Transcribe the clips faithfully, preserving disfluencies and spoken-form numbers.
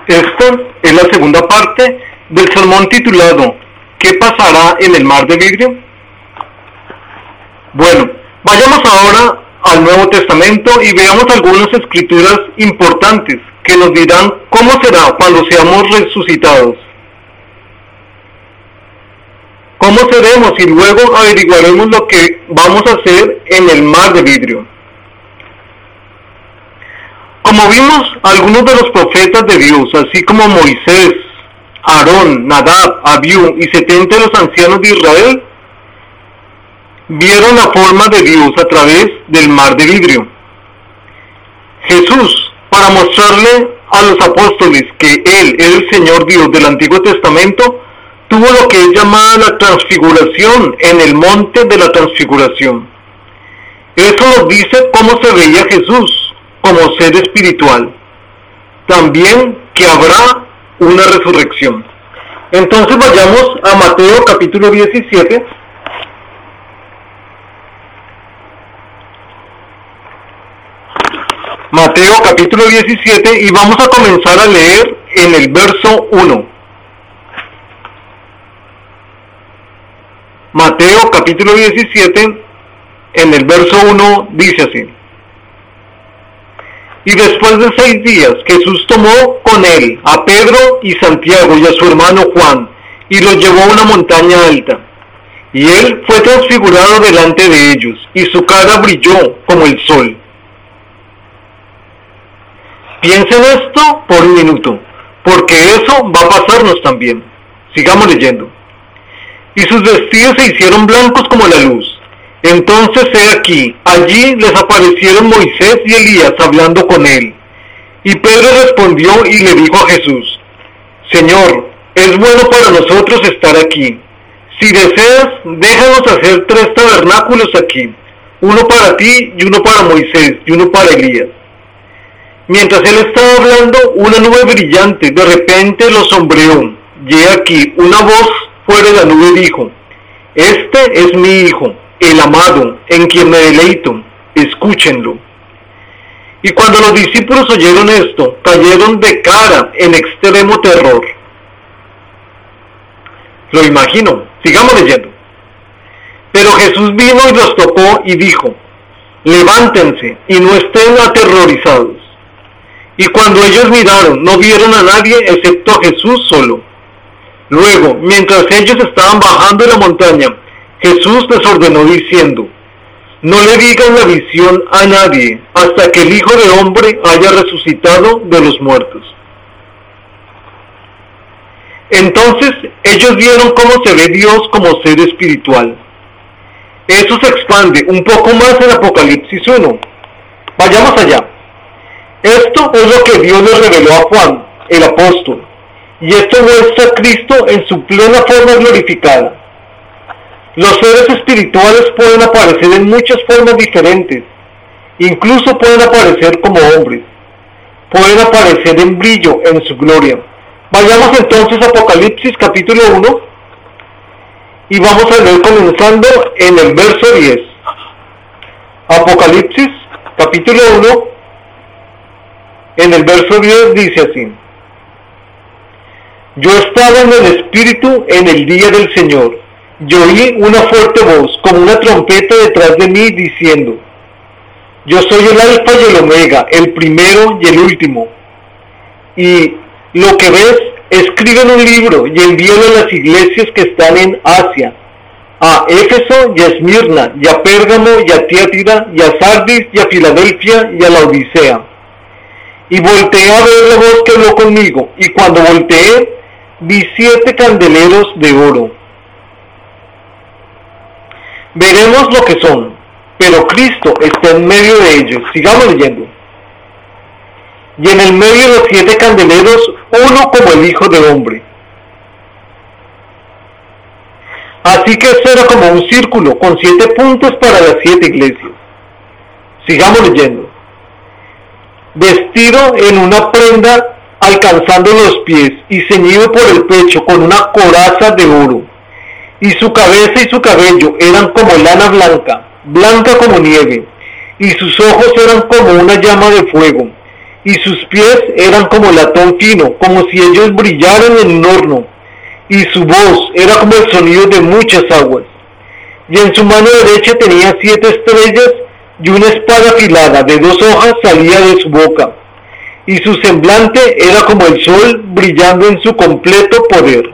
Esta es la segunda parte del sermón titulado ¿Qué pasará en el mar de vidrio? Bueno, vayamos ahora al Nuevo Testamento y veamos algunas escrituras importantes que nos dirán cómo será cuando seamos resucitados. ¿Cómo seremos? Y luego averiguaremos lo que vamos a hacer en el mar de vidrio. Como vimos, algunos de los profetas de Dios, así como Moisés, Aarón, Nadab, Abiú y setenta de los ancianos de Israel, vieron la forma de Dios a través del mar de vidrio. Jesús, para mostrarle a los apóstoles que Él es el Señor Dios del Antiguo Testamento, tuvo lo que es llamada la transfiguración en el monte de la transfiguración. Eso nos dice cómo se veía Jesús como ser espiritual. También que habrá una resurrección. Entonces vayamos a Mateo capítulo diecisiete. Mateo capítulo diecisiete y vamos a comenzar a leer en el verso uno. Mateo capítulo diecisiete en el verso uno dice así: Y después de seis días Jesús tomó con él a Pedro y Santiago y a su hermano Juan y los llevó a una montaña alta. Y él fue transfigurado delante de ellos y su cara brilló como el sol. Piensen esto por un minuto, porque eso va a pasarnos también. Sigamos leyendo. Y sus vestidos se hicieron blancos como la luz. Entonces he aquí, allí les aparecieron Moisés y Elías hablando con él. Y Pedro respondió y le dijo a Jesús: Señor, es bueno para nosotros estar aquí. Si deseas, déjanos hacer tres tabernáculos aquí, uno para ti y uno para Moisés y uno para Elías. Mientras él estaba hablando, una nube brillante de repente lo sombreó, y he aquí, una voz fuera de la nube dijo: Este es mi Hijo, el amado, en quien me deleito, escúchenlo. Y cuando los discípulos oyeron esto, cayeron de cara en extremo terror. Lo imagino, sigamos leyendo. Pero Jesús vino y los tocó y dijo: Levántense y no estén aterrorizados. Y cuando ellos miraron, no vieron a nadie excepto a Jesús solo. Luego, mientras ellos estaban bajando la montaña, Jesús les ordenó diciendo: No le digan la visión a nadie hasta que el Hijo del Hombre haya resucitado de los muertos. Entonces ellos vieron cómo se ve Dios como ser espiritual. Eso se expande un poco más en Apocalipsis uno. Vayamos allá. Esto es lo que Dios les reveló a Juan, el apóstol, y esto muestra a Cristo en su plena forma glorificada. Los seres espirituales pueden aparecer en muchas formas diferentes, incluso pueden aparecer como hombres, pueden aparecer en brillo en su gloria. Vayamos entonces a Apocalipsis capítulo uno y vamos a leer comenzando en el verso diez. Apocalipsis capítulo uno en el verso diez dice así: Yo estaba en el Espíritu en el día del Señor, y oí una fuerte voz, como una trompeta detrás de mí, diciendo: Yo soy el Alfa y el Omega, el primero y el último. Y lo que ves, escribe en un libro y envíalo a las iglesias que están en Asia, a Éfeso y a Esmirna, y a Pérgamo y a Tiatira, y a Sardis y a Filadelfia y a la Odisea. Y volteé a ver la voz que habló conmigo, y cuando volteé, vi siete candeleros de oro. Veremos lo que son, pero Cristo está en medio de ellos. Sigamos leyendo. Y en el medio de los siete candeleros, uno como el Hijo del Hombre. Así que esto era como un círculo con siete puntos para las siete iglesias. Sigamos leyendo. Vestido en una prenda alcanzando los pies y ceñido por el pecho con una coraza de oro, y su cabeza y su cabello eran como lana blanca, blanca como nieve, y sus ojos eran como una llama de fuego, y sus pies eran como latón fino, como si ellos brillaran en un horno, y su voz era como el sonido de muchas aguas. Y en su mano derecha tenía siete estrellas, y una espada afilada de dos hojas salía de su boca, y su semblante era como el sol brillando en su completo poder.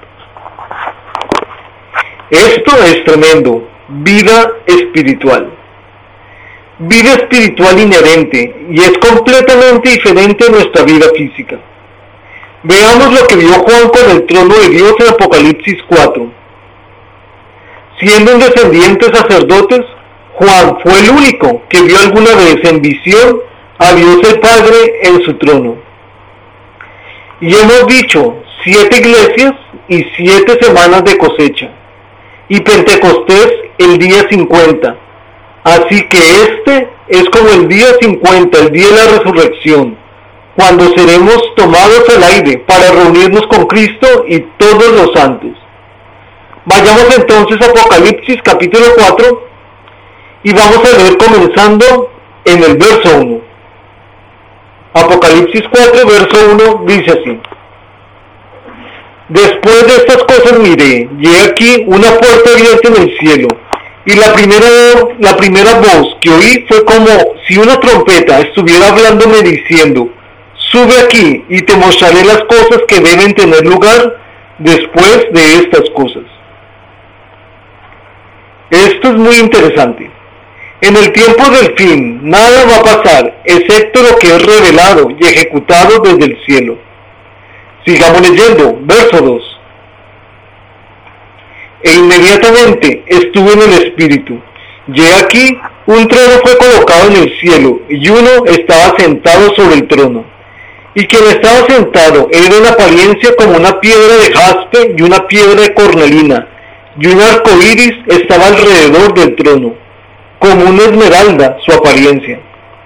Esto es tremendo, vida espiritual. Vida espiritual inherente, y es completamente diferente a nuestra vida física. Veamos lo que vio Juan con el trono de Dios en Apocalipsis cuatro. Siendo un descendiente de sacerdotes, Juan fue el único que vio alguna vez en visión a Dios el Padre en su trono. Y hemos dicho siete iglesias y siete semanas de cosecha, y Pentecostés el día cincuenta. Así que este es como el día cincuenta, el día de la resurrección, cuando seremos tomados al aire para reunirnos con Cristo y todos los santos. Vayamos entonces a Apocalipsis capítulo cuatro y vamos a leer comenzando en el verso uno. Apocalipsis cuatro, verso uno, dice así: Después de estas cosas miré, y he aquí una puerta abierta en el cielo, y la primera, la primera voz que oí fue como si una trompeta estuviera hablándome diciendo: Sube aquí y te mostraré las cosas que deben tener lugar después de estas cosas. Esto es muy interesante. En el tiempo del fin, nada va a pasar, excepto lo que es revelado y ejecutado desde el cielo. Sigamos leyendo, verso dos. E inmediatamente estuve en el Espíritu, y he aquí un trono fue colocado en el cielo, y uno estaba sentado sobre el trono. Y quien estaba sentado era en apariencia como una piedra de jaspe y una piedra de cornalina, y un arco iris estaba alrededor del trono, como una esmeralda su apariencia.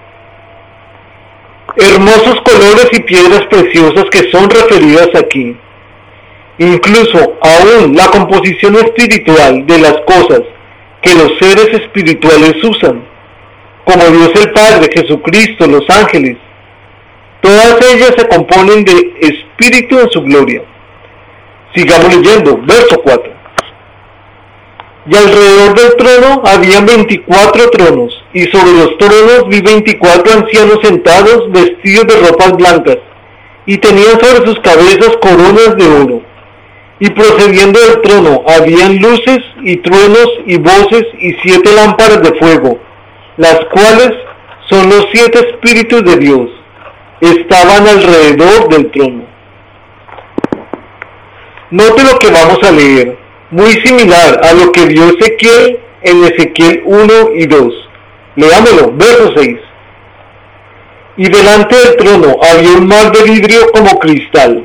Hermosos colores y piedras preciosas que son referidas aquí. Incluso aún la composición espiritual de las cosas que los seres espirituales usan, como Dios el Padre, Jesucristo, los ángeles, todas ellas se componen de espíritu en su gloria. Sigamos leyendo, verso cuatro. Y alrededor del trono había veinticuatro tronos, y sobre los tronos vi veinticuatro ancianos sentados vestidos de ropas blancas, y tenían sobre sus cabezas coronas de oro. Y procediendo del trono habían luces y truenos y voces y siete lámparas de fuego, las cuales son los siete espíritus de Dios. Estaban alrededor del trono. Note lo que vamos a leer, muy similar a lo que vio Ezequiel en Ezequiel uno y dos. Leámoslo, verso seis. Y delante del trono había un mar de vidrio como cristal.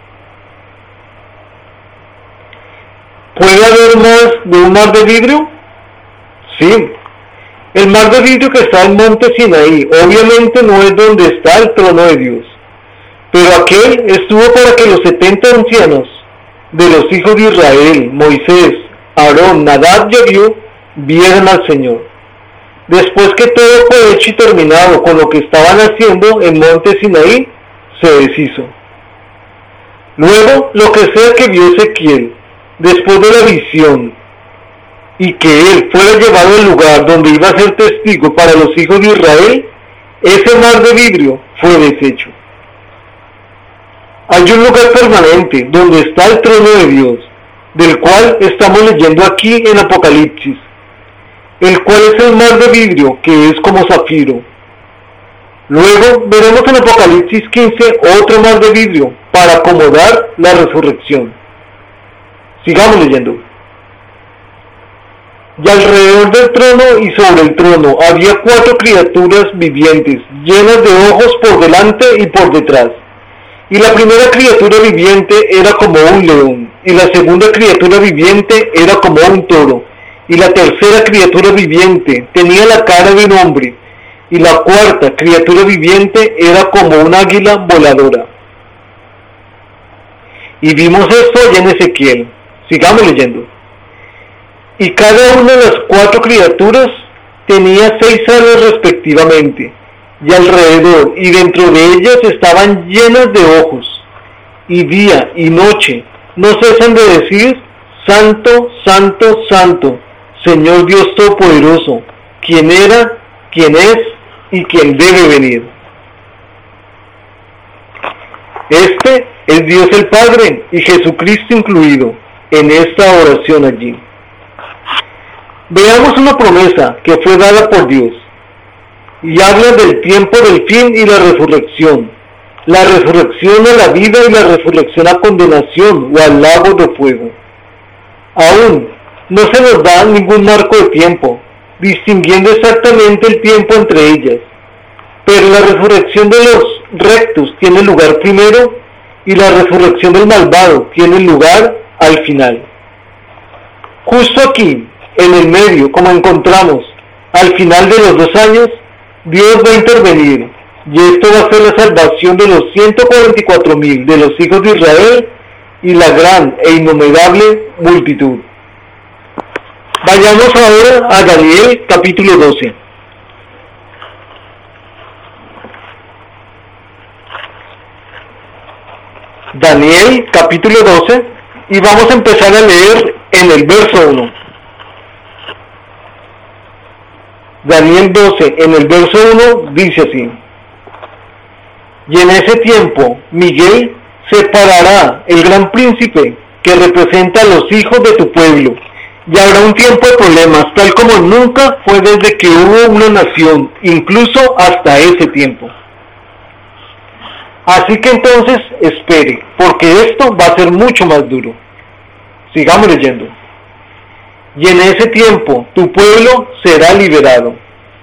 ¿Puede haber más de un mar de vidrio? Sí. El mar de vidrio que está en monte Sinaí, obviamente no es donde está el trono de Dios, pero aquel estuvo para que los setenta ancianos de los hijos de Israel, Moisés, Aarón, Nadab y Abiú, vieran al Señor. Después que todo fue hecho y terminado con lo que estaban haciendo en monte Sinaí, se deshizo. Luego, lo que sea que vio Ezequiel, después de la visión, y que él fuera llevado al lugar donde iba a ser testigo para los hijos de Israel, ese mar de vidrio fue deshecho. Hay un lugar permanente donde está el trono de Dios, del cual estamos leyendo aquí en Apocalipsis, el cual es el mar de vidrio que es como zafiro. Luego veremos en Apocalipsis quince otro mar de vidrio para acomodar la resurrección. Sigamos leyendo. Y alrededor del trono y sobre el trono había cuatro criaturas vivientes, llenas de ojos por delante y por detrás. Y la primera criatura viviente era como un león, y la segunda criatura viviente era como un toro, y la tercera criatura viviente tenía la cara de un hombre, y la cuarta criatura viviente era como un águila voladora. Y vimos esto allá en Ezequiel. Sigamos leyendo. Y cada una de las cuatro criaturas tenía seis alas respectivamente, y alrededor y dentro de ellas estaban llenas de ojos, y día y noche no cesan de decir: Santo, Santo, Santo, Señor Dios Todopoderoso, quien era, quien es y quien debe venir. Este es Dios el Padre y Jesucristo incluido en esta oración allí. Veamos una promesa que fue dada por Dios y habla del tiempo del fin y la resurrección. La resurrección a la vida y la resurrección a condenación o al lago de fuego. Aún no se nos da ningún marco de tiempo, distinguiendo exactamente el tiempo entre ellas, pero la resurrección de los rectos tiene lugar primero y la resurrección del malvado tiene lugar al final. Justo aquí, en el medio, como encontramos, al final de los dos años, Dios va a intervenir, y esto va a ser la salvación de los ciento cuarenta y cuatro mil de los hijos de Israel y la gran e innumerable multitud. Vayamos ahora a Daniel capítulo doce. Daniel capítulo doce, y vamos a empezar a leer en el verso uno. Daniel doce, en el verso uno, dice así: Y en ese tiempo Miguel se parará, el gran príncipe que representa a los hijos de tu pueblo, y habrá un tiempo de problemas, tal como nunca fue desde que hubo una nación, incluso hasta ese tiempo. Así que entonces espere, porque esto va a ser mucho más duro. Sigamos leyendo. Y en ese tiempo tu pueblo será liberado.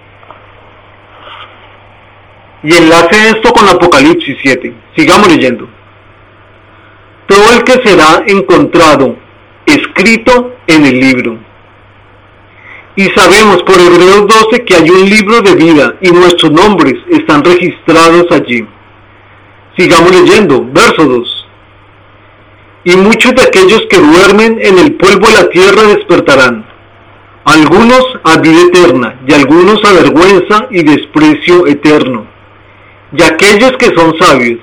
Y enlace esto con Apocalipsis siete. Sigamos leyendo. Todo el que será encontrado escrito en el libro. Y sabemos por Hebreos doce que hay un libro de vida y nuestros nombres están registrados allí. Sigamos leyendo, verso dos. Y muchos de aquellos que duermen en el polvo de la tierra despertarán, algunos a vida eterna y algunos a vergüenza y desprecio eterno. Y aquellos que son sabios.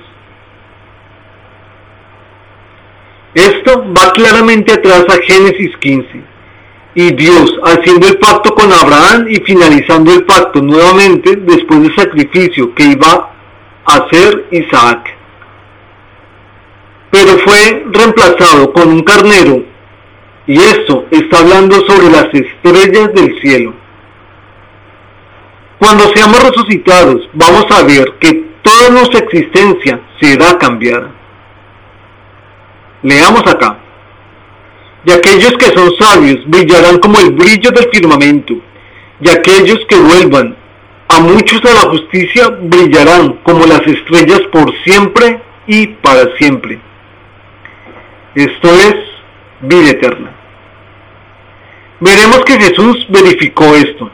Esto va claramente atrás a Génesis quince, y Dios haciendo el pacto con Abraham y finalizando el pacto nuevamente después del sacrificio que iba a hacer Isaac. Pero fue reemplazado con un carnero, y esto está hablando sobre las estrellas del cielo. Cuando seamos resucitados, vamos a ver que toda nuestra existencia será cambiada. Leamos acá. Y aquellos que son sabios brillarán como el brillo del firmamento, y aquellos que vuelvan a muchos a la justicia brillarán como las estrellas por siempre y para siempre. Esto es vida eterna. Veremos que Jesús verificó esto.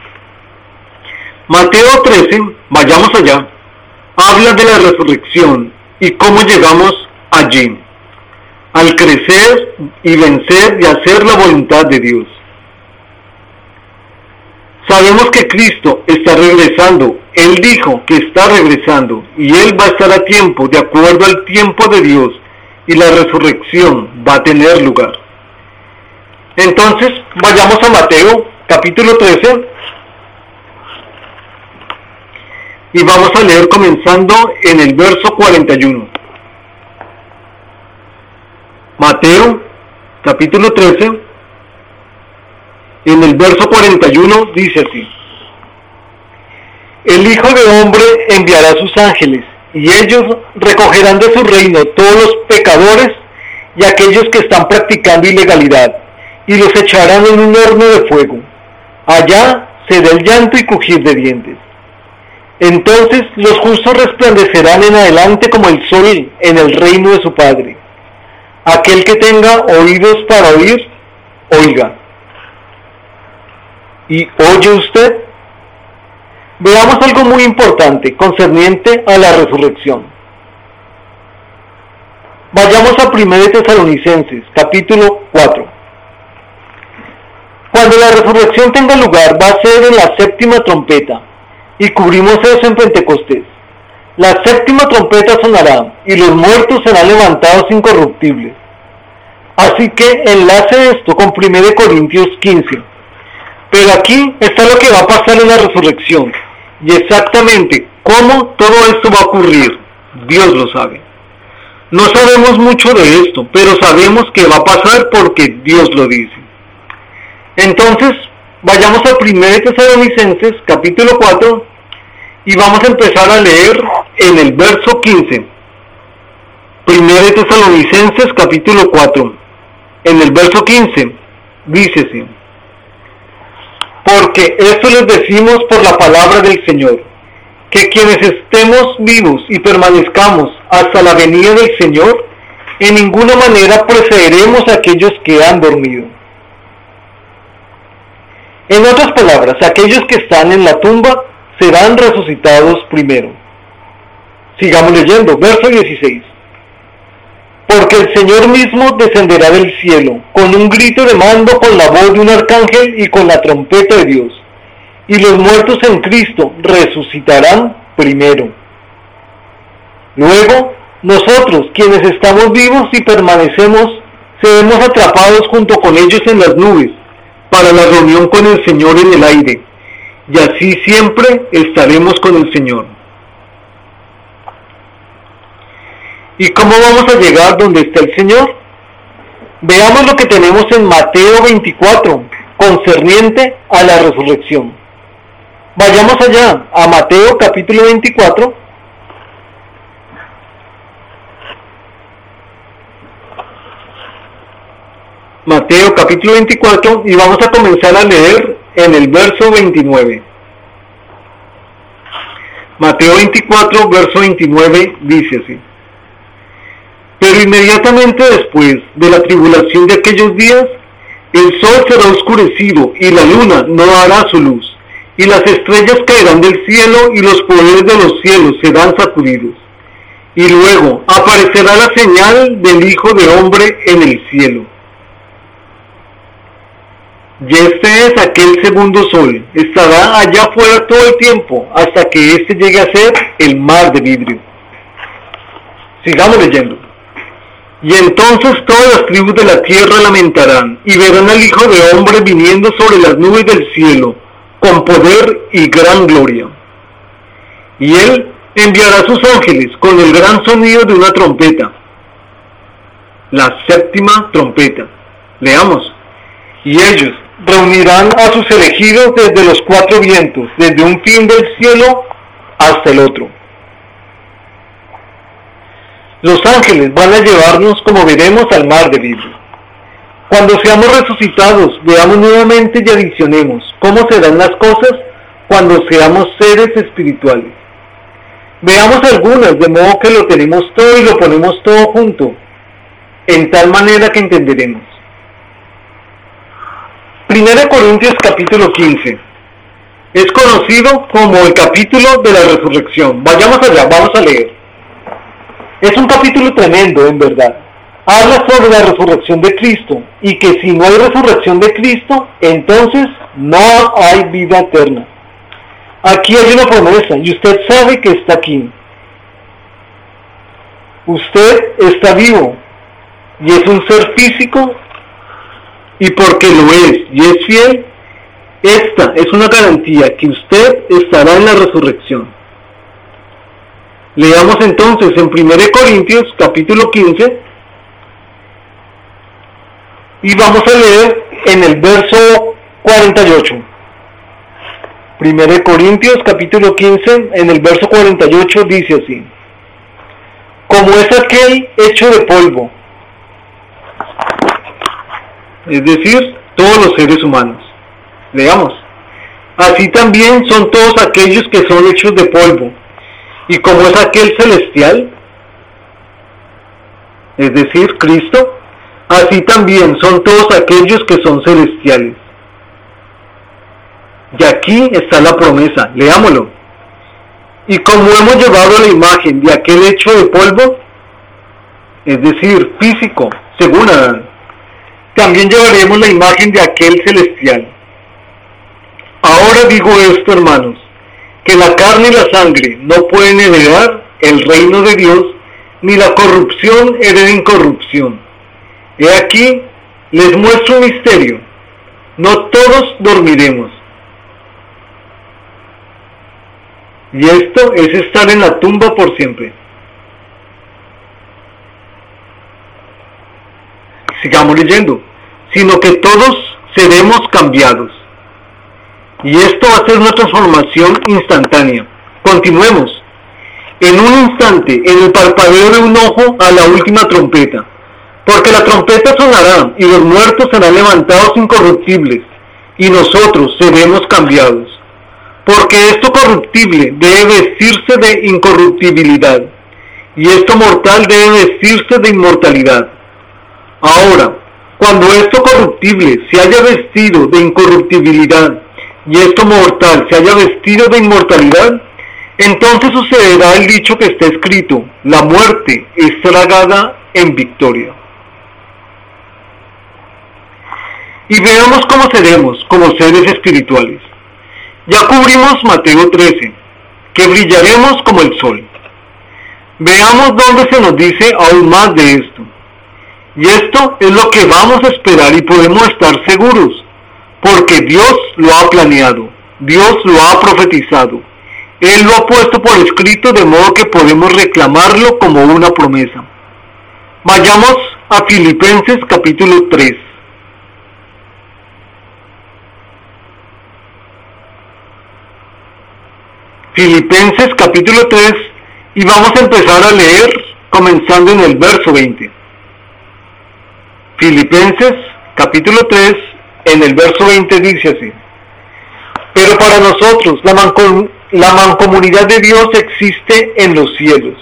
Mateo trece, vayamos allá, habla de la resurrección y cómo llegamos allí, al crecer y vencer y hacer la voluntad de Dios. Sabemos que Cristo está regresando. Él dijo que está regresando y Él va a estar a tiempo, de acuerdo al tiempo de Dios, y la resurrección va a tener lugar. Entonces, vayamos a Mateo, capítulo trece, y vamos a leer comenzando en el verso cuarenta y uno. Mateo, capítulo trece, en el verso cuarenta y uno dice así: El Hijo de Hombre enviará a sus ángeles, y ellos recogerán de su reino todos los pecadores y aquellos que están practicando ilegalidad, y los echarán en un horno de fuego. Allá será el llanto y crujir de dientes. Entonces los justos resplandecerán en adelante como el sol en el reino de su Padre. Aquel que tenga oídos para oír, oiga. ¿Y oye usted? Veamos algo muy importante concerniente a la resurrección. Vayamos a primera de Tesalonicenses, capítulo cuatro. Cuando la resurrección tenga lugar, va a ser en la séptima trompeta. y cubrimos eso en Pentecostés. La séptima trompeta sonará y los muertos serán levantados incorruptibles. Así que enlace esto con primera de Corintios quince. Pero aquí está lo que va a pasar en la resurrección. Y exactamente cómo todo esto va a ocurrir, Dios lo sabe. No sabemos mucho de esto, pero sabemos que va a pasar porque Dios lo dice. Entonces, vayamos a primera de Tesalonicenses, capítulo cuatro, y vamos a empezar a leer en el verso quince. primera de Tesalonicenses, capítulo cuatro. En el verso quince, dice así: porque esto les decimos por la palabra del Señor, que quienes estemos vivos y permanezcamos hasta la venida del Señor, en ninguna manera precederemos a aquellos que han dormido. En otras palabras, aquellos que están en la tumba serán resucitados primero. Sigamos leyendo, verso dieciséis. Porque el Señor mismo descenderá del cielo, con un grito de mando, con la voz de un arcángel y con la trompeta de Dios. Y los muertos en Cristo resucitarán primero. Luego, nosotros, quienes estamos vivos y permanecemos, seremos atrapados junto con ellos en las nubes, para la reunión con el Señor en el aire. Y así siempre estaremos con el Señor. ¿Y cómo vamos a llegar donde está el Señor? Veamos lo que tenemos en Mateo veinticuatro, concerniente a la resurrección. Vayamos allá, a Mateo capítulo veinticuatro. Mateo capítulo veinticuatro, y vamos a comenzar a leer en el verso veintinueve. Mateo veinticuatro, verso veintinueve, dice así: pero inmediatamente después de la tribulación de aquellos días, el sol será oscurecido y la luna no dará su luz, y las estrellas caerán del cielo y los poderes de los cielos serán sacudidos. Y luego aparecerá la señal del Hijo de Hombre en el cielo. Y este es aquel segundo sol, estará allá afuera todo el tiempo, hasta que éste llegue a ser el mar de vidrio. Sigamos leyendo. Y entonces todas las tribus de la tierra lamentarán, y verán al Hijo de Hombre viniendo sobre las nubes del cielo, con poder y gran gloria. Y él enviará a sus ángeles con el gran sonido de una trompeta. La séptima trompeta. Leamos. Y ellos reunirán a sus elegidos desde los cuatro vientos, desde un fin del cielo hasta el otro. Los ángeles van a llevarnos, como veremos, al mar de vidrio. Cuando seamos resucitados, veamos nuevamente y adicionemos cómo serán las cosas cuando seamos seres espirituales. Veamos algunas, de modo que lo tenemos todo y lo ponemos todo junto, en tal manera que entenderemos. Primera Corintios capítulo quince. Es conocido como el capítulo de la resurrección. Vayamos allá, vamos a leer. Es un capítulo tremendo, en verdad. Habla sobre la resurrección de Cristo, y que si no hay resurrección de Cristo, entonces no hay vida eterna. Aquí hay una promesa, y usted sabe que está aquí. Usted está vivo, y es un ser físico, y porque lo es, y es fiel, esta es una garantía que usted estará en la resurrección. Leamos entonces en primera Corintios capítulo quince, y vamos a leer en el verso cuarenta y ocho. primera Corintios capítulo quince, en el verso cuarenta y ocho dice así: como es aquel hecho de polvo, es decir, todos los seres humanos. Leamos. Así también son todos aquellos que son hechos de polvo. Y como es aquel celestial, es decir, Cristo, así también son todos aquellos que son celestiales. Y aquí está la promesa, leámoslo. Y como hemos llevado la imagen de aquel hecho de polvo, es decir, físico, según Adán, también llevaremos la imagen de aquel celestial. Ahora digo esto, hermanos, que la carne y la sangre no pueden heredar el reino de Dios, ni la corrupción hereda incorrupción. He aquí, les muestro un misterio: no todos dormiremos. Y esto es estar en la tumba por siempre. Sigamos leyendo. Sino que todos seremos cambiados. Y esto va a ser una transformación instantánea. Continuemos. En un instante, en el parpadeo de un ojo, a la última trompeta. Porque la trompeta sonará, y los muertos serán levantados incorruptibles, y nosotros seremos cambiados. Porque esto corruptible debe vestirse de incorruptibilidad, y esto mortal debe vestirse de inmortalidad. Ahora, cuando esto corruptible se haya vestido de incorruptibilidad, y esto mortal se haya vestido de inmortalidad, entonces sucederá el dicho que está escrito: la muerte es tragada en victoria. Y veamos cómo seremos como seres espirituales. Ya cubrimos Mateo trece, que brillaremos como el sol. Veamos dónde se nos dice aún más de esto. Y esto es lo que vamos a esperar y podemos estar seguros, porque Dios lo ha planeado, Dios lo ha profetizado, Él lo ha puesto por escrito, de modo que podemos reclamarlo como una promesa. Vayamos a Filipenses capítulo tres. Filipenses capítulo tres, y vamos a empezar a leer comenzando en el verso veinte. Filipenses capítulo tres, en el verso veinte dice así: pero para nosotros la, mancom la mancomunidad de Dios existe en los cielos,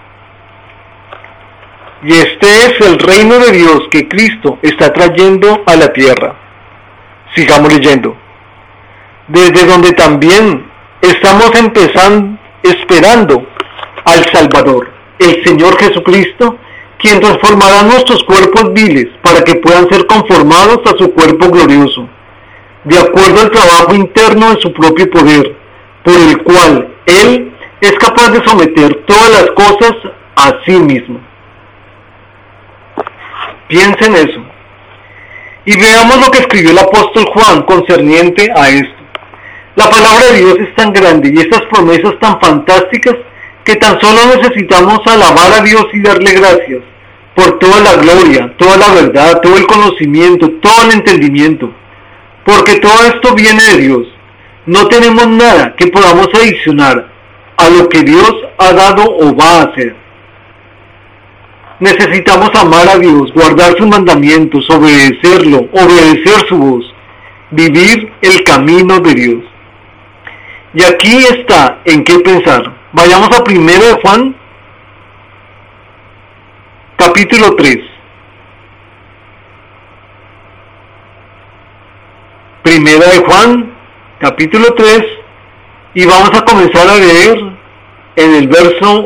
y este es el reino de Dios que Cristo está trayendo a la tierra. Sigamos leyendo. Desde donde también estamos empezando, esperando al Salvador, el Señor Jesucristo, quien transformará nuestros cuerpos viles para que puedan ser conformados a su cuerpo glorioso, de acuerdo al trabajo interno de su propio poder, por el cual Él es capaz de someter todas las cosas a sí mismo. Piensen en eso. Y veamos lo que escribió el apóstol Juan concerniente a esto. La palabra de Dios es tan grande y estas promesas tan fantásticas que tan solo necesitamos alabar a Dios y darle gracias por toda la gloria, toda la verdad, todo el conocimiento, todo el entendimiento, porque todo esto viene de Dios. No tenemos nada que podamos adicionar a lo que Dios ha dado o va a hacer. Necesitamos amar a Dios, guardar sus mandamientos, obedecerlo, obedecer su voz, vivir el camino de Dios. Y aquí está en qué pensar. Vayamos a primero de Juan, capítulo tres. Primera de Juan, capítulo tres, y vamos a comenzar a leer en el verso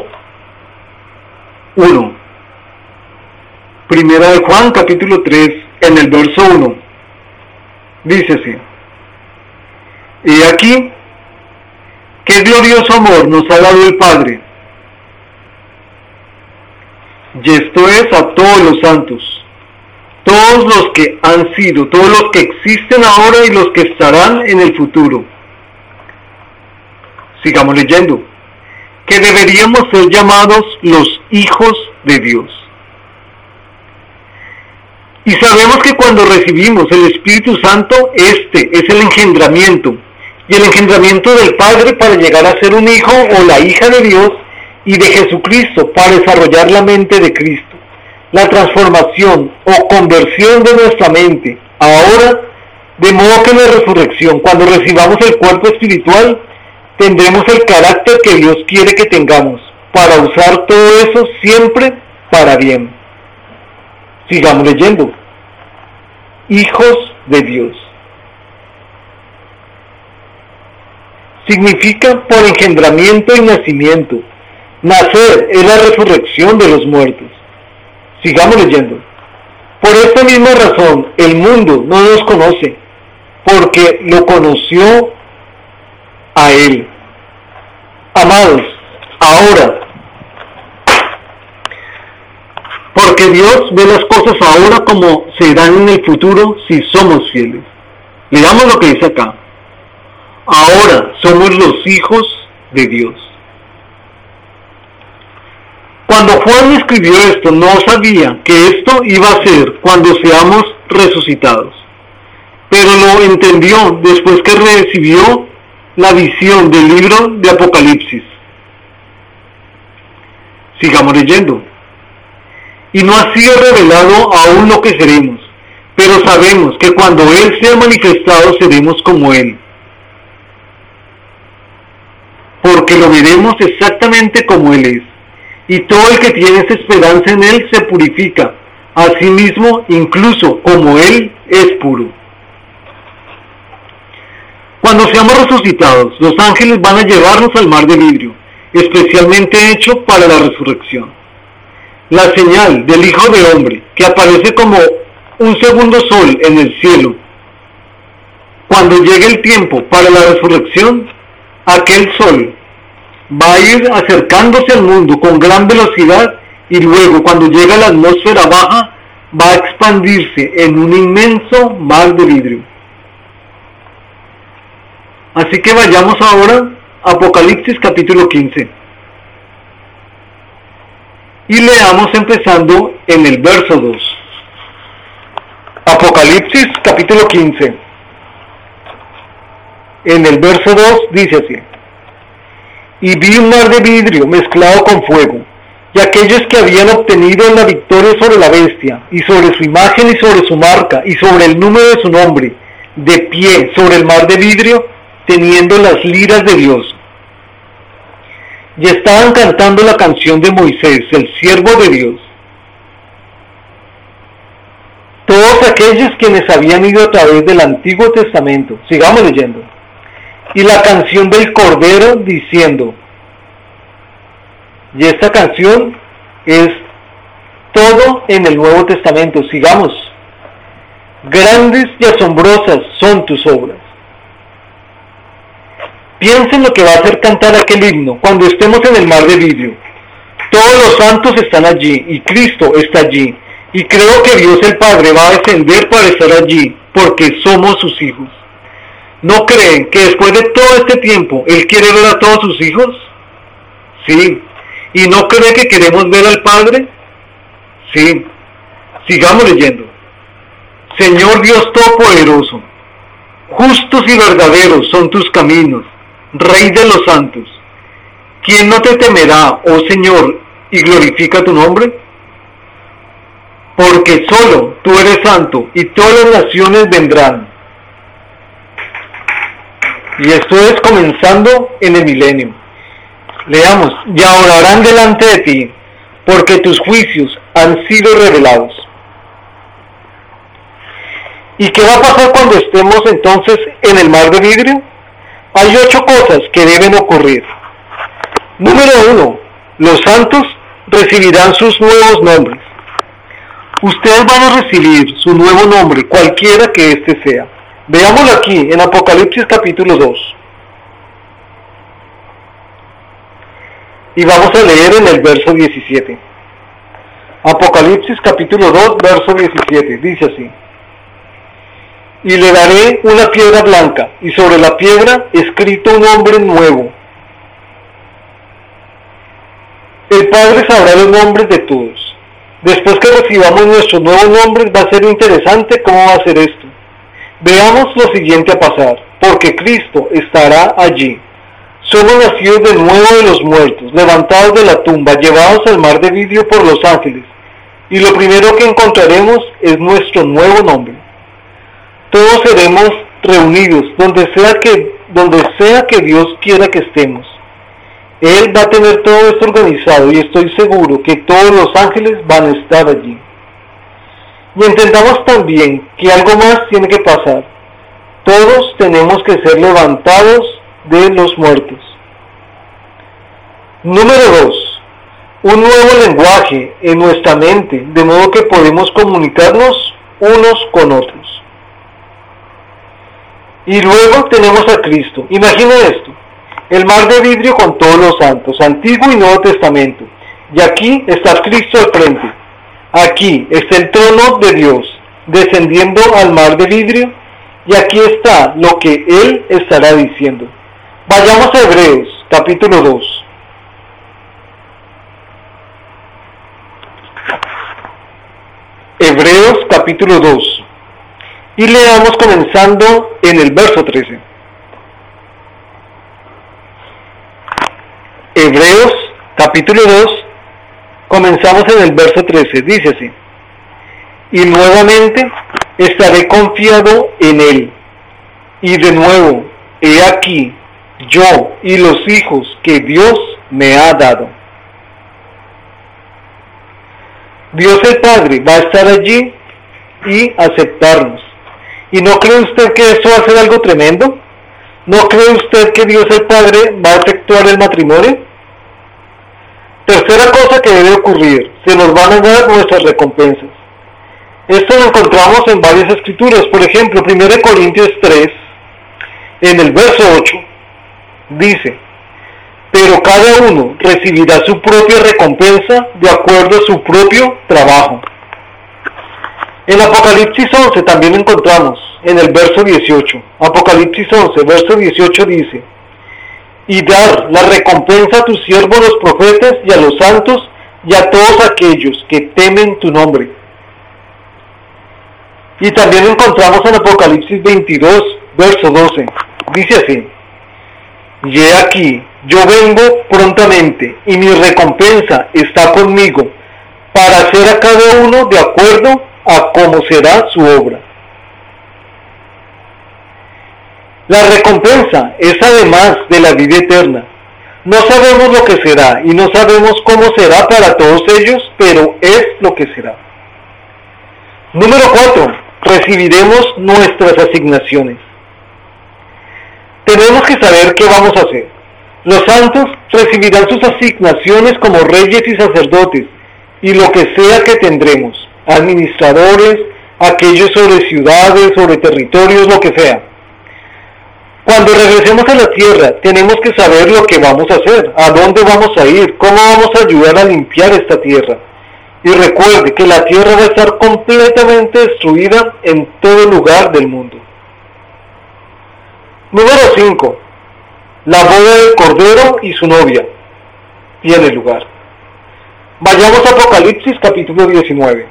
uno. Primera de Juan, capítulo tres, en el verso uno. Dice así: y aquí, qué glorioso amor nos ha dado el Padre, y esto es a todos los santos, todos los que han sido, todos los que existen ahora y los que estarán en el futuro. Sigamos leyendo. Que deberíamos ser llamados los hijos de Dios. Y sabemos que cuando recibimos el Espíritu Santo, este es el engendramiento, y el engendramiento del Padre para llegar a ser un hijo o la hija de Dios, y de Jesucristo para desarrollar la mente de Cristo. La transformación o conversión de nuestra mente, ahora, de modo que en la resurrección, cuando recibamos el cuerpo espiritual, tendremos el carácter que Dios quiere que tengamos, para usar todo eso siempre para bien. Sigamos leyendo. Hijos de Dios. Significa por engendramiento y nacimiento. Nacer es la resurrección de los muertos. Sigamos leyendo. Por esta misma razón, el mundo no nos conoce, porque lo conoció a Él. Amados, ahora, porque Dios ve las cosas ahora como serán en el futuro si somos fieles. Leamos lo que dice acá. Ahora somos los hijos de Dios. Cuando Juan escribió esto, no sabía que esto iba a ser cuando seamos resucitados, pero lo entendió después que recibió la visión del libro de Apocalipsis. Sigamos leyendo. Y no ha sido revelado aún lo que seremos, pero sabemos que cuando Él sea manifestado seremos como Él, porque lo veremos exactamente como Él es. Y todo el que tiene esa esperanza en Él se purifica a sí mismo, incluso como Él es puro. Cuando seamos resucitados, los ángeles van a llevarnos al mar de vidrio, especialmente hecho para la resurrección. La señal del Hijo de Hombre, que aparece como un segundo sol en el cielo. Cuando llegue el tiempo para la resurrección, aquel sol va a ir acercándose al mundo con gran velocidad y luego, cuando llegue a la atmósfera baja, va a expandirse en un inmenso mar de vidrio. Así que vayamos ahora a Apocalipsis capítulo quince. Y leamos empezando en el verso dos. Apocalipsis capítulo quince. En el verso dos dice así. Y vi un mar de vidrio mezclado con fuego, y aquellos que habían obtenido la victoria sobre la bestia, y sobre su imagen y sobre su marca, y sobre el número de su nombre, de pie sobre el mar de vidrio, teniendo las liras de Dios. Y estaban cantando la canción de Moisés, el siervo de Dios. Todos aquellos quienes habían ido a través del Antiguo Testamento, sigamos leyendo, y la canción del Cordero diciendo, y esta canción es todo en el Nuevo Testamento, sigamos, grandes y asombrosas son tus obras. Piensen lo que va a hacer cantar aquel himno cuando estemos en el mar de vidrio. Todos los santos están allí y Cristo está allí. Y creo que Dios el Padre va a descender para estar allí, porque somos sus hijos. ¿No creen que después de todo este tiempo Él quiere ver a todos sus hijos? Sí. ¿Y no cree que queremos ver al Padre? Sí. Sigamos leyendo. Señor Dios Todopoderoso, justos y verdaderos son tus caminos, Rey de los santos. ¿Quién no te temerá, oh Señor, y glorifica tu nombre? Porque solo tú eres santo, y todas las naciones vendrán. Y esto es comenzando en el milenio. Leamos, y adorarán delante de ti, porque tus juicios han sido revelados. ¿Y qué va a pasar cuando estemos entonces en el mar de vidrio? Hay ocho cosas que deben ocurrir. Número uno, los santos recibirán sus nuevos nombres. Ustedes van a recibir su nuevo nombre, cualquiera que éste sea. Veámoslo aquí en Apocalipsis capítulo dos. Y vamos a leer en el verso diecisiete. Apocalipsis capítulo dos, verso diecisiete, dice así. Y le daré una piedra blanca, y sobre la piedra escrito un nombre nuevo. El Padre sabrá los nombres de todos. Después que recibamos nuestros nuevos nombres, va a ser interesante cómo va a ser esto. Veamos lo siguiente a pasar, porque Cristo estará allí. Somos nacidos de nuevo de los muertos, levantados de la tumba, llevados al mar de vidrio por los ángeles, y lo primero que encontraremos es nuestro nuevo nombre. Todos seremos reunidos donde sea que, donde sea que Dios quiera que estemos. Él va a tener todo esto organizado y estoy seguro que todos los ángeles van a estar allí. Y entendamos también que algo más tiene que pasar. Todos tenemos que ser levantados de los muertos. Número dos. Un nuevo lenguaje en nuestra mente, de modo que podemos comunicarnos unos con otros. Y luego tenemos a Cristo. Imaginen esto. el mar de vidrio con todos los santos, Antiguo y Nuevo Testamento. Y aquí está Cristo al frente. Aquí está el trono de Dios, descendiendo al mar de vidrio, y aquí está lo que Él estará diciendo. Vayamos a Hebreos, capítulo dos. Hebreos, capítulo dos. Y leamos comenzando en el verso trece. Hebreos, capítulo dos, comenzamos en el verso trece, dice así: y nuevamente estaré confiado en Él, y de nuevo, he aquí, yo y los hijos que Dios me ha dado. Dios el Padre va a estar allí y aceptarnos. ¿Y no cree usted que esto va a ser algo tremendo? ¿No cree usted que Dios el Padre va a efectuar el matrimonio? Tercera cosa que debe ocurrir: se nos van a dar nuestras recompensas. Esto lo encontramos en varias escrituras. Por ejemplo, primera Corintios tres, en el verso ocho, dice: pero cada uno recibirá su propia recompensa de acuerdo a su propio trabajo. En Apocalipsis once también lo encontramos, en el verso dieciocho. Apocalipsis once, verso dieciocho dice: y dar la recompensa a tus siervos los profetas y a los santos y a todos aquellos que temen tu nombre. Y también lo encontramos en Apocalipsis veintidós, verso doce. Dice así: y he aquí, yo vengo prontamente, y mi recompensa está conmigo, para hacer a cada uno de acuerdo a cómo será su obra. La recompensa es además de la vida eterna. No sabemos lo que será, y no sabemos cómo será para todos ellos, pero es lo que será. Número cuatro. Recibiremos nuestras asignaciones. Tenemos que saber qué vamos a hacer. Los santos recibirán sus asignaciones como reyes y sacerdotes, y lo que sea que tendremos, administradores, aquellos sobre ciudades, sobre territorios, lo que sea. Cuando regresemos a la tierra, tenemos que saber lo que vamos a hacer, a dónde vamos a ir, cómo vamos a ayudar a limpiar esta tierra. Y recuerde que la tierra va a estar completamente destruida en todo lugar del mundo. Número cinco. La boda del Cordero y su novia tiene lugar. Vayamos a Apocalipsis capítulo diecinueve.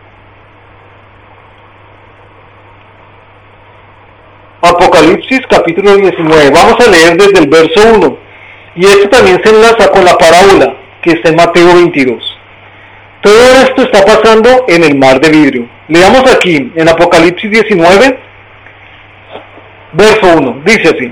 Apocalipsis capítulo diecinueve. Vamos a leer desde el verso uno. Y esto también se enlaza con la parábola que está en Mateo veintidós. Todo esto está pasando en el mar de vidrio. Leamos aquí en Apocalipsis diecinueve, verso uno. Dice así: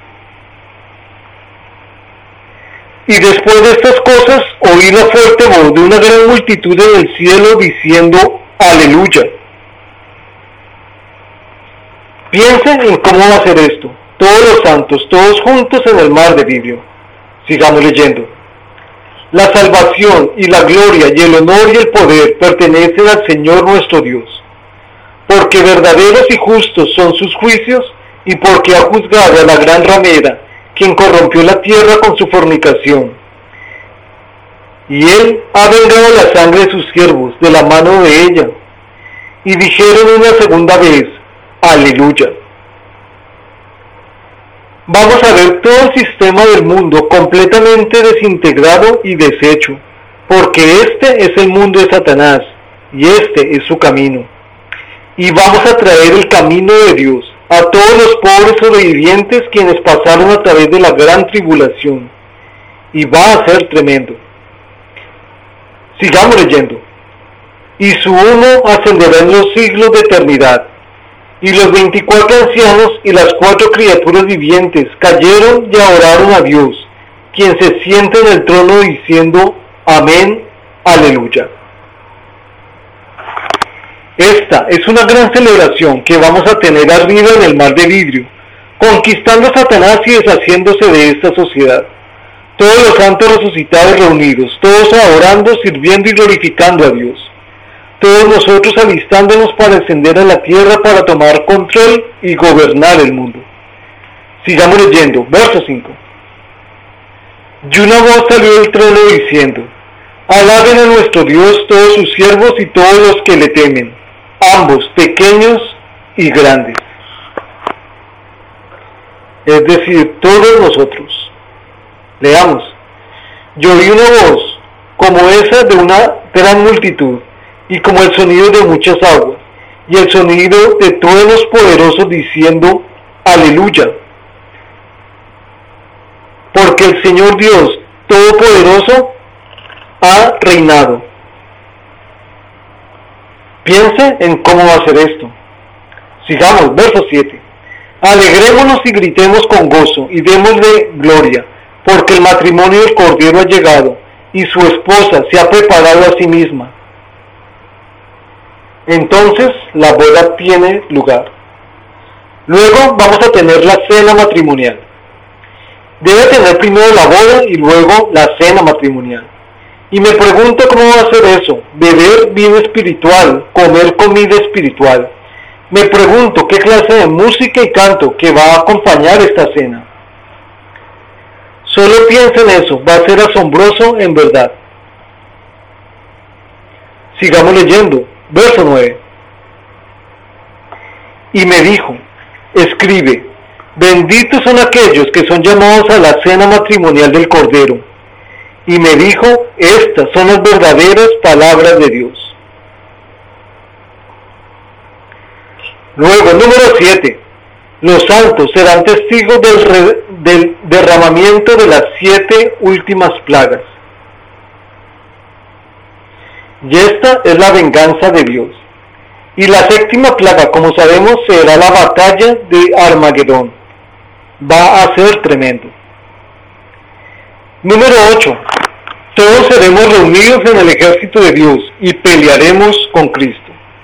y después de estas cosas oí la fuerte voz de una gran multitud en el cielo diciendo: aleluya. Piensen en cómo va a ser esto. Todos los santos, todos juntos en el mar de vidrio. Sigamos leyendo. La salvación y la gloria y el honor y el poder pertenecen al Señor nuestro Dios, porque verdaderos y justos son sus juicios, y porque ha juzgado a la gran ramera, quien corrompió la tierra con su fornicación. Y él ha vengado la sangre de sus siervos de la mano de ella. Y dijeron una segunda vez: aleluya. Vamos a ver todo el sistema del mundo completamente desintegrado y deshecho, porque este es el mundo de Satanás, y este es su camino. Y vamos a traer el camino de Dios a todos los pobres sobrevivientes quienes pasaron a través de la gran tribulación, y va a ser tremendo. Sigamos leyendo. Y su humo ascenderá en los siglos de eternidad. Y los veinticuatro ancianos y las cuatro criaturas vivientes cayeron y adoraron a Dios, quien se sienta en el trono diciendo: amén, aleluya. Esta es una gran celebración que vamos a tener arriba en el mar de vidrio, conquistando a Satanás y deshaciéndose de esta sociedad. Todos los santos resucitados reunidos, todos adorando, sirviendo y glorificando a Dios. Todos nosotros alistándonos para ascender a la tierra para tomar control y gobernar el mundo. Sigamos leyendo, verso cinco. Y una voz salió del trono diciendo: alaben a nuestro Dios todos sus siervos y todos los que le temen, ambos pequeños y grandes. Es decir, todos nosotros. Leamos. Yo oí una voz como esa de una gran multitud, y como el sonido de muchas aguas, y el sonido de truenos poderosos diciendo: aleluya. Porque el Señor Dios Todopoderoso ha reinado. Piense en cómo va a ser esto. Sigamos, verso siete. Alegrémonos y gritemos con gozo y démosle gloria, porque el matrimonio del Cordero ha llegado y su esposa se ha preparado a sí misma. Entonces la boda tiene lugar. Luego vamos a tener la cena matrimonial. Debe tener primero la boda y luego la cena matrimonial. Y me pregunto cómo va a ser eso: beber vino espiritual, comer comida espiritual. Me pregunto qué clase de música y canto que va a acompañar esta cena. Solo piensa en eso, va a ser asombroso en verdad. Sigamos leyendo, verso nueve. Y me dijo: escribe, benditos son aquellos que son llamados a la cena matrimonial del Cordero. Y me dijo: estas son las verdaderas palabras de Dios. Luego, número siete. Los santos serán testigos del, re, del derramamiento de las siete últimas plagas. Y esta es la venganza de Dios. Y la séptima plaga, como sabemos, será la batalla de Armagedón. Va a ser tremendo. Número ocho. Todos seremos reunidos en el ejército de Dios y pelearemos con Cristo.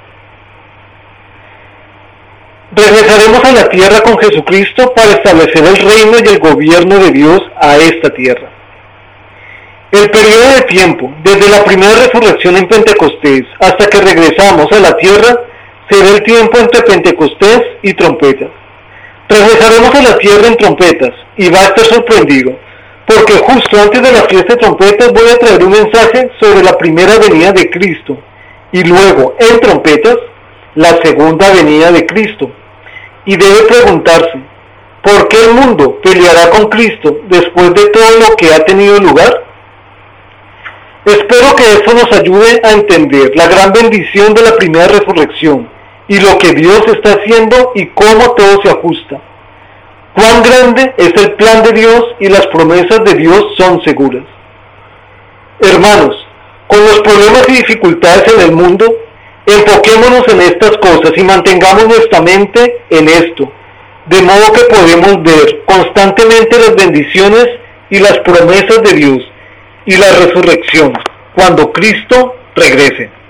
Regresaremos a la tierra con Jesucristo para establecer el reino y el gobierno de Dios a esta tierra. El periodo de tiempo, desde la primera resurrección en Pentecostés hasta que regresamos a la tierra, será el tiempo entre Pentecostés y trompetas. Regresaremos a la tierra en trompetas y va a estar sorprendido, porque justo antes de la fiesta de trompetas voy a traer un mensaje sobre la primera venida de Cristo y luego, en trompetas, la segunda venida de Cristo. Y debe preguntarse: ¿por qué el mundo peleará con Cristo después de todo lo que ha tenido lugar? Espero que esto nos ayude a entender la gran bendición de la primera resurrección y lo que Dios está haciendo y cómo todo se ajusta. Cuán grande es el plan de Dios y las promesas de Dios son seguras. Hermanos, con los problemas y dificultades en el mundo, enfoquémonos en estas cosas y mantengamos nuestra mente en esto, de modo que podemos ver constantemente las bendiciones y las promesas de Dios y la resurrección cuando Cristo regrese.